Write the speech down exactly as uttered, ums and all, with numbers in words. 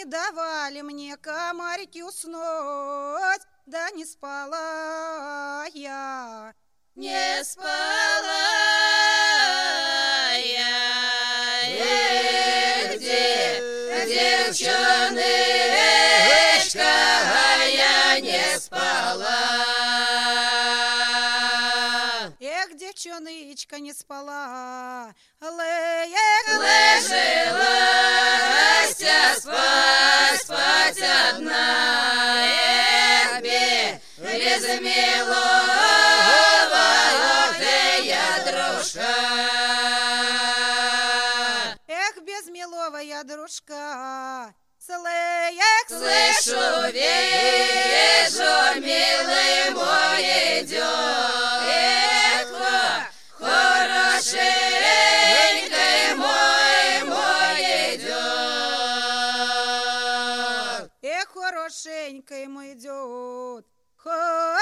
давали мне комарики уснуть, да не спала я. Не спала я, эх, где, девчоночка, я не спала. Эх, девчоночка, не спала, эх, ложилась спать, спать одна, эх, без милого ты, ядрушка. Эх, без милого я дружка, слышу, вижу, милый мой идет, эх, хорошенький мой, мой идет. Эх, хорошенький мой идет,